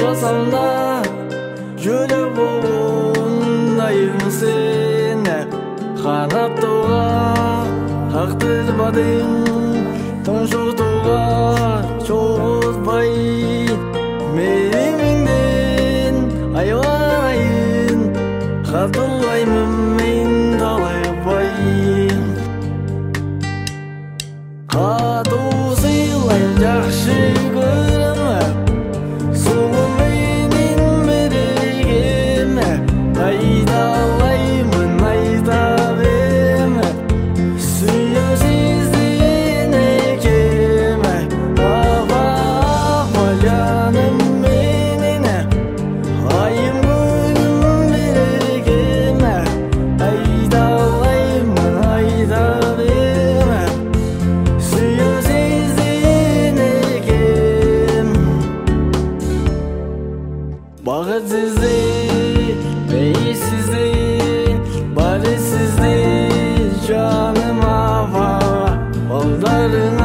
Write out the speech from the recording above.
kalsam da жүрек буындайым сені қанаттауға қақтырмадың тұншықтауға жолатпай менен айлайын қатылаймын мен талайбай қату сыйлайын жақсы көрем сұлу менен берегем айдалаймын айта берем сүйе сезден екем апа жаным менен айым күнім берегем айдалаймын айта берем сүйе сезден екем бақыт сізде бейсізде бар сізде жаным апа балдарың